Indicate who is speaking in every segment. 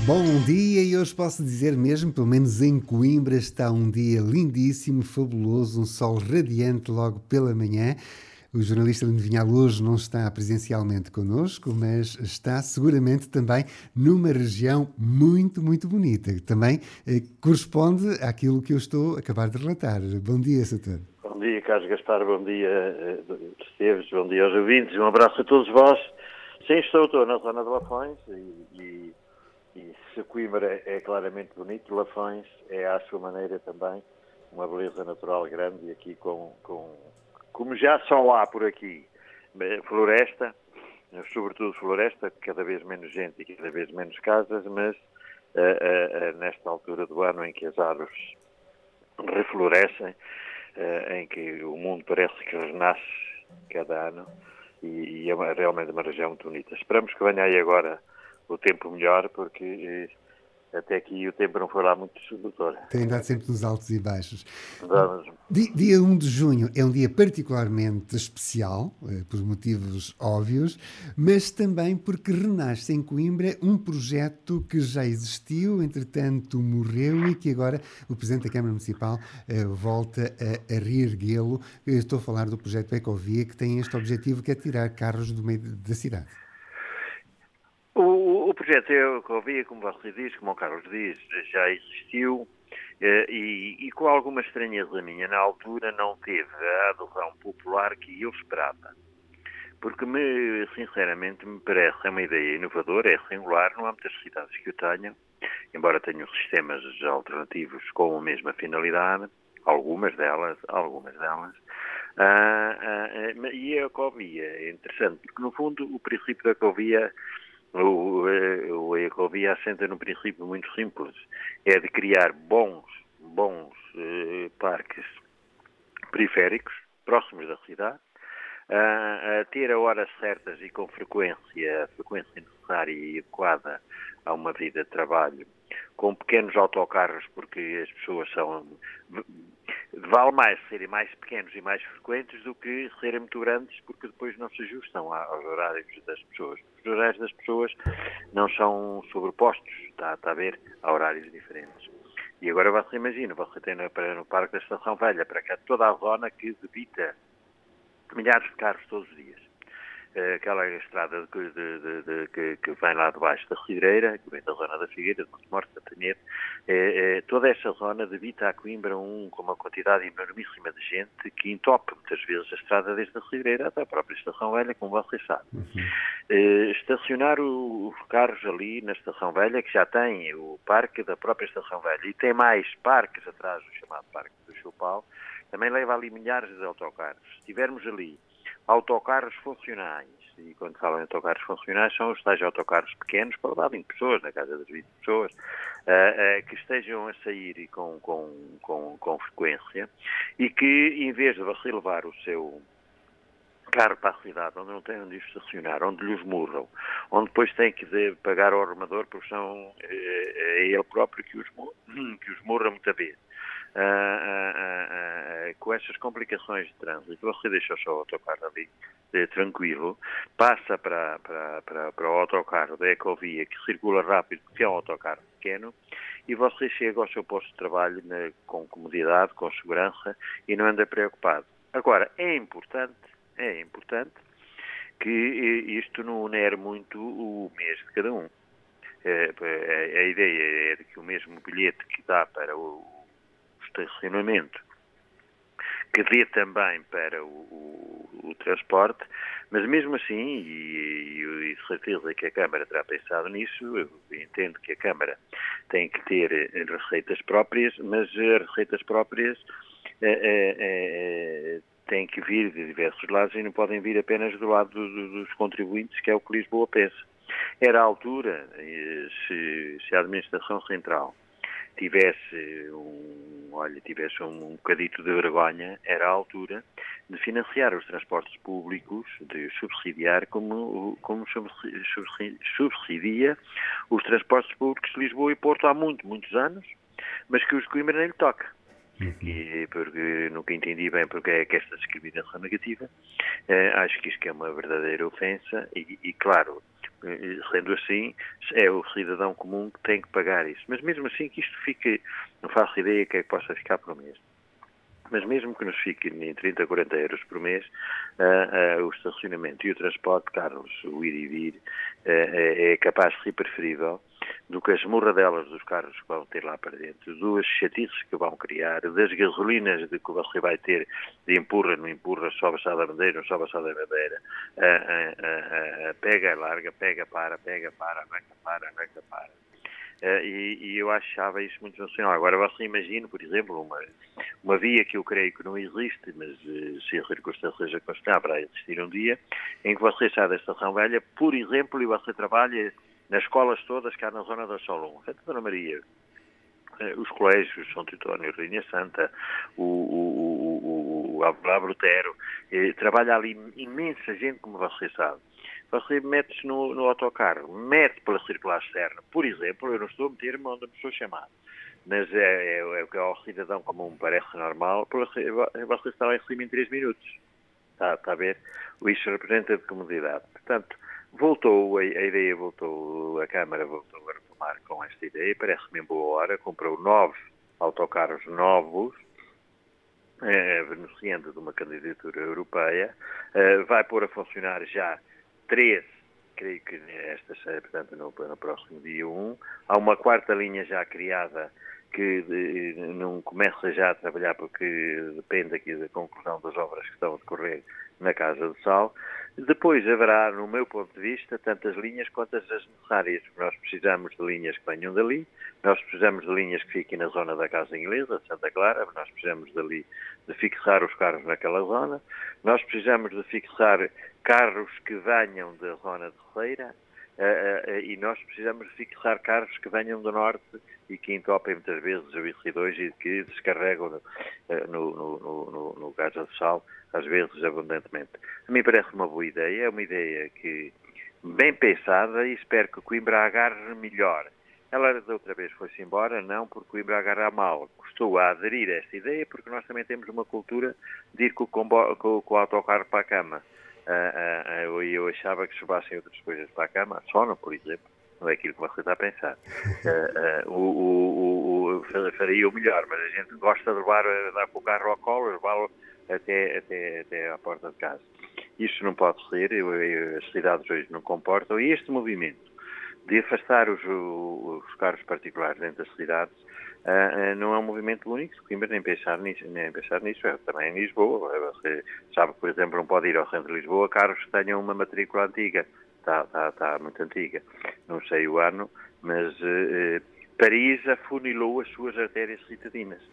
Speaker 1: Bom dia e hoje posso dizer mesmo, pelo menos em Coimbra está um dia lindíssimo, fabuloso, um sol radiante logo pela manhã. O jornalista Lino Vinhal hoje não está presencialmente connosco, mas está seguramente também numa região muito, muito bonita, que também corresponde àquilo que eu estou a acabar de relatar. Bom dia, Sator.
Speaker 2: Bom dia, Carlos Gaspar, bom dia, Esteves, bom dia aos ouvintes, um abraço a todos vós. Sim, estou na zona de Lafões e se Coimbra é claramente bonito, Lafões é à sua maneira também uma beleza natural grande e aqui como já só há por aqui floresta, sobretudo floresta, cada vez menos gente e cada vez menos casas, mas nesta altura do ano em que as árvores reflorescem, em que o mundo parece que renasce cada ano e é realmente uma região muito bonita. Esperamos que venha aí agora o tempo melhor, porque até aqui o tempo não foi lá muito sedutor.
Speaker 1: Tem andado sempre nos altos e baixos.
Speaker 2: Vamos.
Speaker 1: Dia 1 de junho é um dia particularmente especial, por motivos óbvios, mas também porque renasce em Coimbra um projeto que já existiu, entretanto morreu e que agora o Presidente da Câmara Municipal volta a reerguê-lo. Eu estou a falar do projeto Ecovia, que tem este objetivo, que é tirar carros do meio da cidade.
Speaker 2: O projeto Ecovia, como você diz, como o Carlos diz, já existiu. E com alguma estranheza minha, na altura não teve a adesão popular que eu esperava. Porque, sinceramente, me parece uma ideia inovadora, é singular, não há muitas cidades que o tenham, embora tenham sistemas alternativos com a mesma finalidade, algumas delas. E a Ecovia é interessante, porque, no fundo, o princípio da Ecovia a Ecovia assenta num princípio muito simples, é de criar bons parques periféricos, próximos da cidade, a ter a horas certas e com a frequência necessária e adequada a uma vida de trabalho, com pequenos autocarros, porque as pessoas são... Vale mais serem mais pequenos e mais frequentes do que serem muito grandes, porque depois não se ajustam aos horários das pessoas. Os horários das pessoas não são sobrepostos, está a ver, a horários diferentes. E agora você imagina, você tem no Parque da Estação Velha, para cá, toda a zona que debita milhares de carros todos os dias. Aquela estrada que vem lá debaixo da Cidreira, que vem da zona da Figueira, de Montemor, de Cantanhede, toda esta zona debita a Coimbra com uma quantidade enormíssima de gente que entope muitas vezes a estrada desde a Cidreira até a própria Estação Velha, como vocês sabem. Estacionar os carros ali na Estação Velha, que já tem o parque da própria Estação Velha, e tem mais parques atrás do chamado Parque do Choupal, também leva ali milhares de autocarros. Se tivermos ali autocarros funcionais, e quando falam em autocarros funcionais são os tais autocarros pequenos para levar 20 pessoas, na casa das 20 pessoas, que estejam a sair com frequência e que, em vez de você levar o seu carro para a cidade, onde não tem onde estacionar, onde lhes murram, onde depois tem que pagar ao armador, porque são é ele próprio que os murra muita vez. Com essas complicações de trânsito, você deixa o seu autocarro ali tranquilo, passa para o autocarro da Ecovia, que circula rápido, porque é um autocarro pequeno, e você chega ao seu posto de trabalho com comodidade, com segurança, e não anda preocupado. Agora, é importante que isto não onere muito o mês de cada um. A ideia é de que o mesmo bilhete que dá para o estacionamento, que dê também para o transporte, mas mesmo assim, e de certeza que a Câmara terá pensado nisso, eu entendo que a Câmara tem que ter receitas próprias, mas as receitas próprias têm que vir de diversos lados e não podem vir apenas do lado dos contribuintes, que é o que Lisboa pensa. Era a altura, se a Administração Central tivesse um bocadito de vergonha, era a altura de financiar os transportes públicos, de subsidiar como subsidia os transportes públicos de Lisboa e Porto há muitos anos, mas que os de Coimbra nem lhe toca. porque nunca entendi bem porque é que esta discriminação negativa. Acho que isto é uma verdadeira ofensa e claro, sendo assim, é o cidadão comum que tem que pagar isso. Mas mesmo assim que isto fique, não faço ideia que é que possa ficar por mês. Mas mesmo que nos fique em 30, 40 euros por mês, o estacionamento e o transporte de carros, o ir e vir, é capaz de ser preferível do que as morradelas dos carros que vão ter lá para dentro, das chatices que vão criar, das gasolinas de que você vai ter de empurra, não empurra, sobe a da bandeira, não sobe a da bandeira, pega, larga, pega, para, arranca, para. E eu achava isso muito sensacional. Agora você imagina, por exemplo, uma via que eu creio que não existe, mas se a circunstância seja constar para existir um dia, em que você sai da Estação Velha, por exemplo, e você trabalha nas escolas todas que há na zona da Solon, Santa Dona Maria, os colégios, São Teutónio, Rainha Santa, o Abelardo Brutero, trabalha ali imensa gente, como você sabe. Você mete-se no autocarro, mete pela circular externa, por exemplo, eu não estou a meter-me onde me estou chamado, mas é o que ao cidadão comum parece normal, você está lá em cima em 3 minutos. Está a ver? Isso representa de comodidade. Portanto, a ideia voltou, a Câmara voltou a retomar com esta ideia, parece-me em boa hora, comprou 9 autocarros novos, beneficiando de uma candidatura europeia, vai pôr a funcionar já 3, creio que portanto, no próximo dia 1. Há uma 4ª linha já criada que não começa já a trabalhar porque depende aqui da conclusão das obras que estão a decorrer na Casa do Sal. Depois haverá, no meu ponto de vista, tantas linhas quanto as necessárias. Nós precisamos de linhas que venham dali, nós precisamos de linhas que fiquem na zona da Casa Inglesa, de Santa Clara, nós precisamos dali de fixar os carros naquela zona, nós precisamos de fixar carros que venham da zona de Feira, e nós precisamos de fixar carros que venham do norte e que entopem muitas vezes o IC2 e que descarregam no Casa do Sal, às vezes abundantemente. A mim parece uma boa ideia, é uma ideia que bem pensada e espero que Coimbra agarre melhor. Ela da outra vez foi-se embora, não porque Coimbra agarra mal. Custou a aderir a esta ideia porque nós também temos uma cultura de ir com o autocarro para a cama. Eu achava que se levassem outras coisas para a cama, sono, por exemplo, não é aquilo que você está a pensar. Faria o melhor, mas a gente gosta de dar com o carro ao colo, levá-lo até à porta de casa. Isso não pode ser, as cidades hoje não comportam, e este movimento de afastar os carros particulares dentro das cidades não é um movimento único, Coimbra nem pensar nisso, também em Lisboa. Você sabe que, por exemplo, não pode ir ao centro de Lisboa carros que tenham uma matrícula antiga, está muito antiga, não sei o ano, mas Paris afunilou as suas artérias citadinas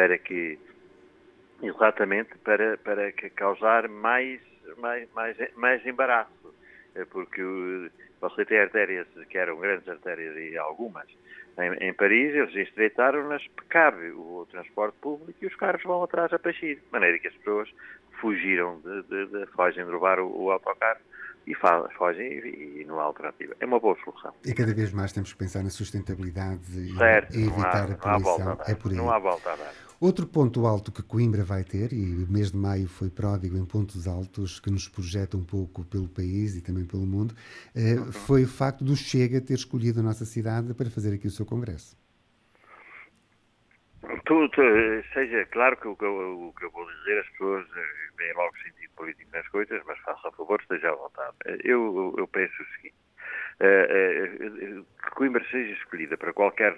Speaker 2: exatamente para causar mais embaraço, porque você tem artérias que eram grandes artérias e algumas em Paris, eles estreitaram-nas, cabe o transporte público e os carros vão atrás a passear, de maneira que as pessoas fugiram fogem de roubar o autocarro e fogem e não há alternativa. É uma boa solução.
Speaker 1: E cada vez mais temos que pensar na sustentabilidade
Speaker 2: certo,
Speaker 1: e evitar a poluição. É por aí.
Speaker 2: Não há volta a dar.
Speaker 1: Outro ponto alto que Coimbra vai ter, e o mês de maio foi pródigo em pontos altos que nos projeta um pouco pelo país e também pelo mundo, foi o facto do Chega ter escolhido a nossa cidade para fazer aqui o seu congresso.
Speaker 2: Seja claro que o que eu vou dizer, as pessoas veem logo sentido político nas coisas, mas faça a favor, esteja à vontade. Eu penso o seguinte, que Coimbra seja escolhida para qualquer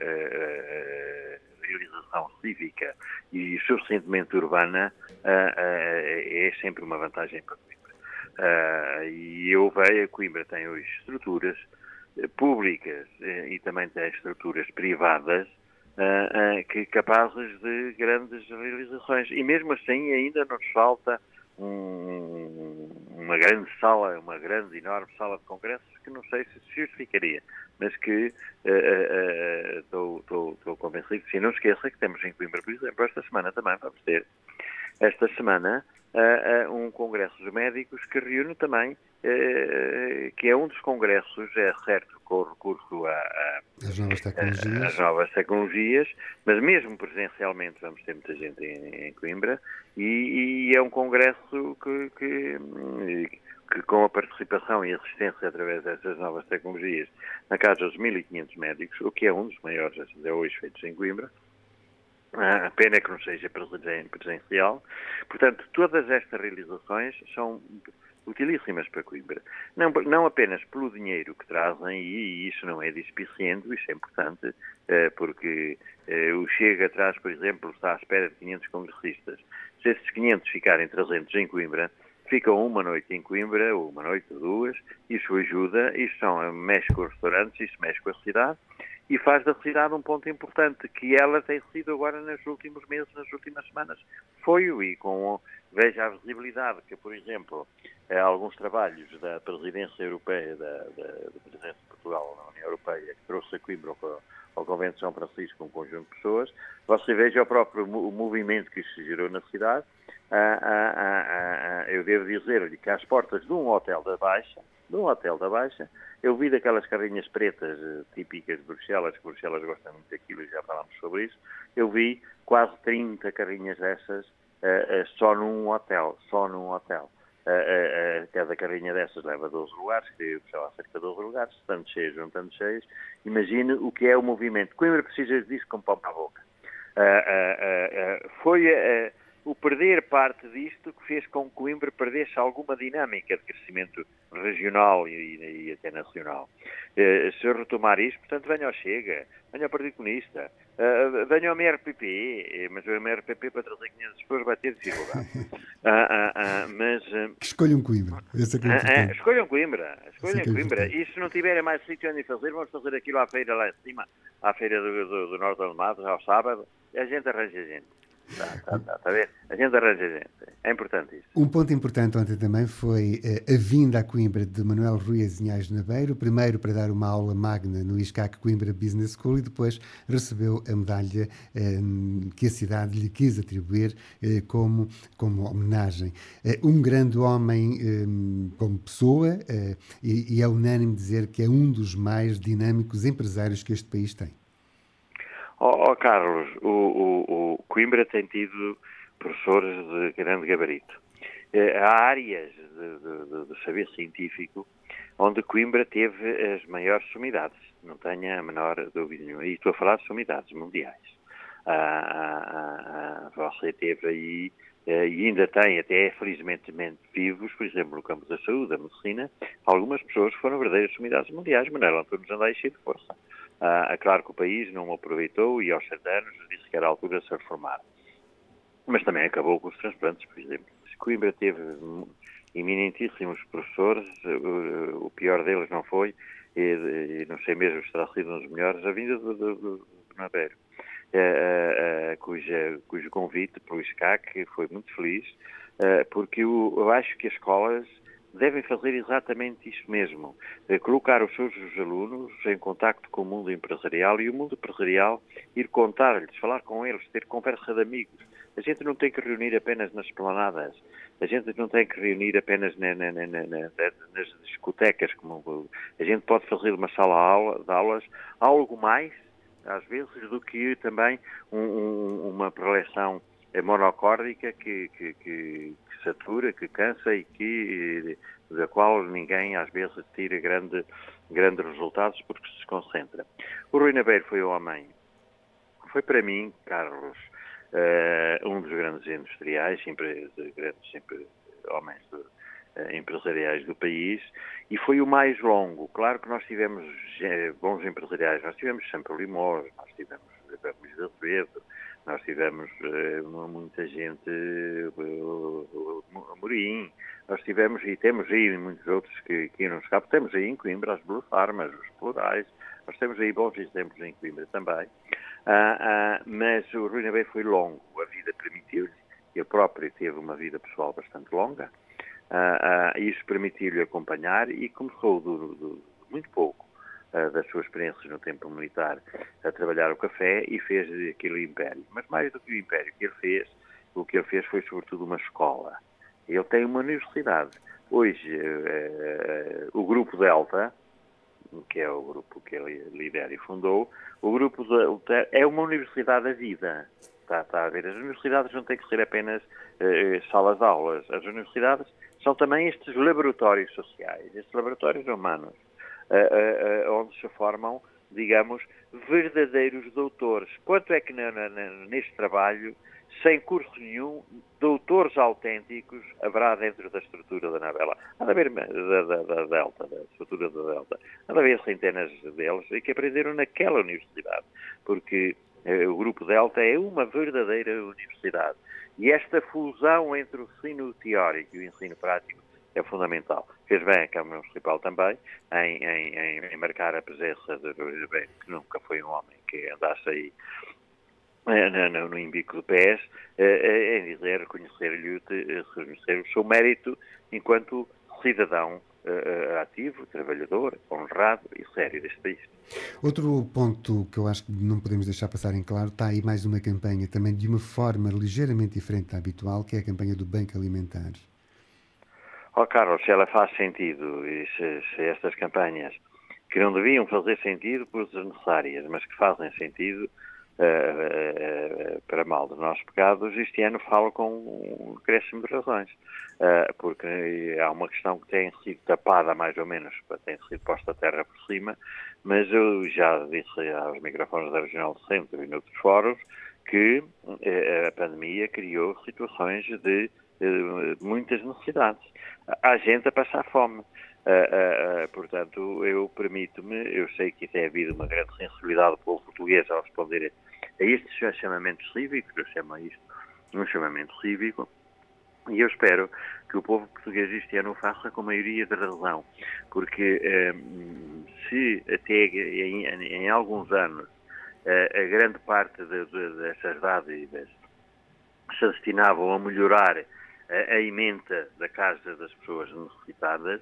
Speaker 2: realização cívica e suficientemente urbana é sempre uma vantagem para Coimbra. E eu vejo que Coimbra tem hoje estruturas públicas e também tem estruturas privadas que capazes de grandes realizações. E mesmo assim ainda nos falta uma grande sala, enorme sala de congressos que não sei se justificaria, mas que estou convencido que, se não esqueça que temos em Coimbra, por exemplo, esta semana também vamos ter, um congresso dos médicos que reúne também, que é um dos congressos, é certo, com o recurso
Speaker 1: as novas tecnologias.
Speaker 2: As novas tecnologias, mas mesmo presencialmente vamos ter muita gente em Coimbra e é um congresso que com a participação e assistência através dessas novas tecnologias na casa dos 1.500 médicos, o que é um dos maiores até hoje feitos em Coimbra. A pena é que não seja presencial. Portanto, todas estas realizações são utilíssimas para Coimbra. Não apenas pelo dinheiro que trazem, e isso não é despiciente, isso é importante, porque o Chega traz, por exemplo, está à espera de 500 congressistas. Se esses 500 ficarem 300 em Coimbra, ficam uma noite em Coimbra, ou uma noite ou duas, isso ajuda, mexe com os restaurantes, isso mexe com a cidade, e faz da cidade um ponto importante, que ela tem sido agora nos últimos meses, nas últimas semanas. Veja a visibilidade que, por exemplo, alguns trabalhos da presidência europeia, da presidência de Portugal na União Europeia, que trouxe a Coimbra ao Convento de São Francisco um conjunto de pessoas, você veja o próprio movimento que se gerou na cidade. Eu devo dizer-lhe que às portas de um hotel da Baixa, eu vi daquelas carrinhas pretas típicas de Bruxelas, que Bruxelas gosta muito daquilo e já falámos sobre isso, eu vi quase 30 carrinhas dessas só num hotel. Cada carrinha dessas leva 12 lugares, que sei lá, cerca de 12 lugares, tanto cheios, não tanto cheios. Imagine o que é o movimento. Coimbra precisa disso com pão para a boca. Foi o perder parte disto que fez com que Coimbra perdesse alguma dinâmica de crescimento regional e até nacional. Se eu retomar isto, portanto, venha ao Chega, venha ao Partido Comunista, venha ao MRPP, mas o MRPP para trazer 500 pessoas vai ter dificuldade.
Speaker 1: Que escolham Coimbra. Esse é que é importante.
Speaker 2: Escolham Coimbra.
Speaker 1: Importante.
Speaker 2: E se não tiverem mais sítio onde fazer, vamos fazer aquilo à feira lá em cima, à feira do Norte de Matos, ao sábado, e a gente arranja gente. Está a ver? A gente arranja gente. É importante isso.
Speaker 1: Um ponto importante ontem também foi a vinda a Coimbra de Manuel Rui Azinhais Nabeiro, primeiro para dar uma aula magna no ISCAC Coimbra Business School e depois recebeu a medalha que a cidade lhe quis atribuir como homenagem. Um grande homem como pessoa e é unânime dizer que é um dos mais dinâmicos empresários que este país tem.
Speaker 2: Carlos, o Coimbra tem tido professores de grande gabarito. Há áreas de saber científico onde Coimbra teve as maiores sumidades, não tenha a menor dúvida nenhuma. E estou a falar de sumidades mundiais. Você teve aí, e ainda tem, até felizmente vivos, por exemplo, no campo da saúde, da medicina, algumas pessoas que foram verdadeiras sumidades mundiais. Manuel Antunes anda aí cheio de força. Claro que o país não o aproveitou e aos 7 anos disse que era a altura de se reformar. Mas também acabou com os transplantes, por exemplo. Coimbra teve eminentíssimos professores, o pior deles não foi, e não sei mesmo se terá sido um dos melhores, a vinda do Nabeiro, cujo convite para o ISCAC foi muito feliz, porque eu acho que as escolas devem fazer exatamente isso mesmo, colocar os seus alunos em contacto com o mundo empresarial e o mundo empresarial ir contar-lhes, falar com eles, ter conversa de amigos. A gente não tem que reunir apenas nas esplanadas, a gente não tem que reunir apenas nas discotecas, como a gente pode fazer uma sala de aulas algo mais, às vezes, do que também uma preleção monocórdica que satura, que cansa e da qual ninguém às vezes tira grandes resultados porque se concentra. O Rui Nabeiro foi para mim, Carlos, um dos grandes industriais, sempre homens empresariais do país, e foi o mais longo. Claro que nós tivemos bons empresariais, nós tivemos sempre Limões, nós tivemos Luís de Azevedo, nós tivemos muita gente, Amorim, nós tivemos e temos aí muitos outros que não escapam. Temos aí em Coimbra as Blue Farmas, os Plurais, nós temos aí bons exemplos em Coimbra também. Mas o Rui Nabeiro foi longo, a vida permitiu-lhe, ele próprio teve uma vida pessoal bastante longa, isso permitiu-lhe acompanhar e começou muito pouco das suas experiências no tempo militar a trabalhar o café e fez aquele império. Mas mais do que o império o que ele fez foi sobretudo uma escola. Ele tem uma universidade. Hoje o Grupo Delta que é o grupo que ele lidera e fundou, o Grupo Delta é uma universidade da vida. Está a ver? As universidades não têm que ser apenas salas de aulas. As universidades são também estes laboratórios sociais, estes laboratórios humanos, onde se formam, digamos, verdadeiros doutores. Quanto é que neste trabalho, sem curso nenhum, doutores autênticos haverá dentro da estrutura da Anabela? Há de haver da Delta, da estrutura da Delta. Há de haver centenas deles e que aprenderam naquela universidade, porque o Grupo Delta é uma verdadeira universidade. E esta fusão entre o ensino teórico e o ensino prático é fundamental. Fez bem a Câmara Municipal também em marcar a presença de Luís Bem, que nunca foi um homem que andasse aí no embico de pés, em dizer, reconhecer-lhe o seu mérito enquanto cidadão ativo, trabalhador, honrado e sério deste país.
Speaker 1: Outro ponto que eu acho que não podemos deixar passar em claro, está aí mais uma campanha também de uma forma ligeiramente diferente da habitual, que é a campanha do Banco Alimentar.
Speaker 2: Carlos, se ela faz sentido, e se estas campanhas que não deviam fazer sentido por desnecessárias, mas que fazem sentido para mal dos nossos pecados, este ano falo com um crescimento de razões, porque há uma questão que tem sido tapada mais ou menos, tem sido posta a terra por cima, mas eu já disse aos microfones da Regional do Centro e noutros fóruns que a pandemia criou situações de muitas necessidades. Há gente a passar fome. Portanto, eu permito-me, eu sei que tem havido uma grande sensibilidade do povo português ao responder a estes chamamentos cívicos, eu chamo a isto um chamamento cívico, e eu espero que o povo português este ano o faça com maioria de razão, porque se até em alguns anos a grande parte dessas dádivas se destinavam a melhorar a ementa da casa das pessoas necessitadas,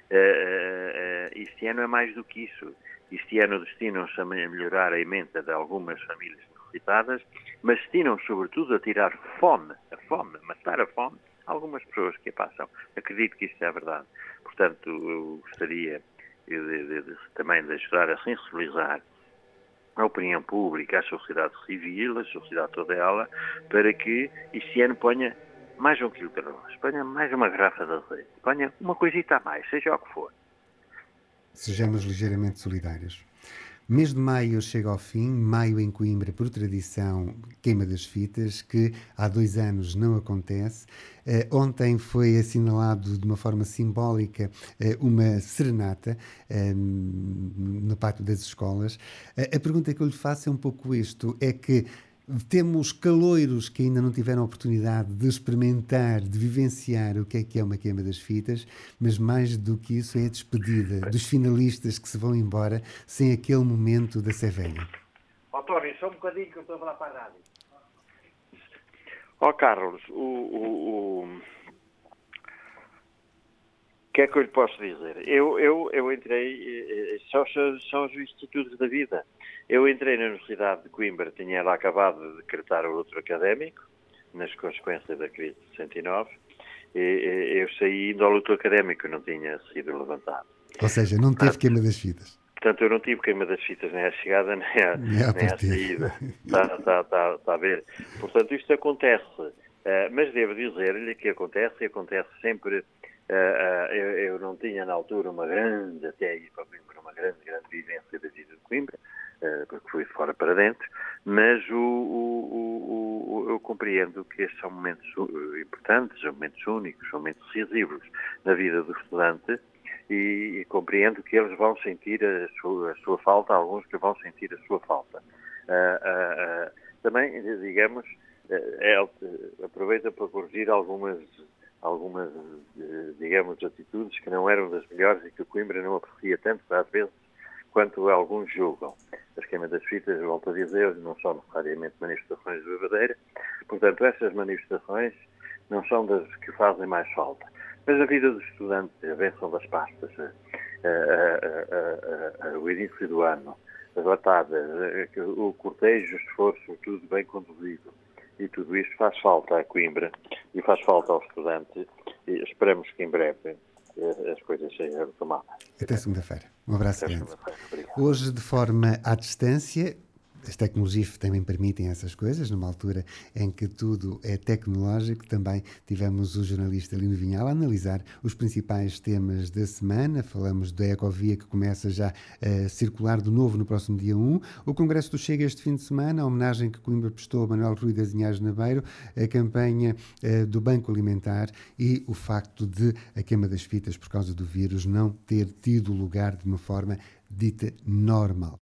Speaker 2: este ano é mais do que isso. Este ano destinam-se a melhorar a ementa de algumas famílias necessitadas, mas destinam sobretudo a tirar matar a fome, algumas pessoas que a passam. Acredito que isto é a verdade. Portanto, eu gostaria também de ajudar a sensibilizar a opinião pública, a sociedade civil, a sociedade toda ela, para que este ano ponha mais um quilo de arroz, ponha mais uma garrafa de azeite, ponha uma coisita a mais, seja o que for.
Speaker 1: Sejamos ligeiramente solidários. Mês de maio chega ao fim, maio em Coimbra, por tradição, queima das fitas, que há 2 anos não acontece. Ontem foi assinalado de uma forma simbólica uma serenata no pátio das escolas. A pergunta que eu lhe faço é um pouco isto, é que temos caloiros que ainda não tiveram a oportunidade de experimentar, de vivenciar o que é uma queima das fitas, mas mais do que isso é a despedida dos finalistas que se vão embora sem aquele momento da Sé Velha.
Speaker 2: Tony, só um bocadinho que eu estou a falar para a rádio. Carlos, o que é que eu lhe posso dizer? Eu entrei, são os institutos da vida. Eu entrei na Universidade de Coimbra, tinha lá acabado de decretar o outro académico, nas consequências da crise de 69, e eu saí indo ao luto académico, não tinha sido levantado.
Speaker 1: Ou seja, não teve queima das fitas.
Speaker 2: Portanto, eu não tive queima das fitas nem à chegada, nem à saída. Está a ver? Portanto, isto acontece. Mas devo dizer-lhe que acontece sempre. Eu não tinha na altura uma grande, até aí para Coimbra, uma grande vivência da vida de Coimbra, porque fui de fora para dentro, mas eu compreendo que estes são momentos importantes, são momentos únicos, são momentos decisivos na vida do estudante, e compreendo que eles vão sentir a sua falta, alguns que vão sentir a sua falta. Também, digamos, aproveito para corrigir algumas, digamos, atitudes que não eram das melhores e que o Coimbra não aprecia tanto, às vezes, quanto alguns julgam. As queimas das fitas, volto a dizer, não são necessariamente manifestações de bebedeira, portanto, essas manifestações não são das que fazem mais falta. Mas a vida dos estudantes, a benção das pastas, o início do ano, as batatas, o cortejo, o esforço, tudo bem conduzido. E tudo isto faz falta a Coimbra e faz falta aos estudantes. E esperamos que em breve as coisas sejam retomadas.
Speaker 1: Até segunda-feira. Um abraço
Speaker 2: Até
Speaker 1: grande.
Speaker 2: segunda-feira. Obrigado.
Speaker 1: Hoje, de forma à distância, as tecnologias também permitem essas coisas. Numa altura em que tudo é tecnológico, também tivemos o jornalista Lino Vinhal a analisar os principais temas da semana. Falamos da Ecovia, que começa já a circular de novo no próximo dia 1. O Congresso do Chega este fim de semana, a homenagem que Coimbra prestou a Manuel Rui das Inhares Nabeiro, a campanha do Banco Alimentar e o facto de a queima das fitas por causa do vírus não ter tido lugar de uma forma dita normal.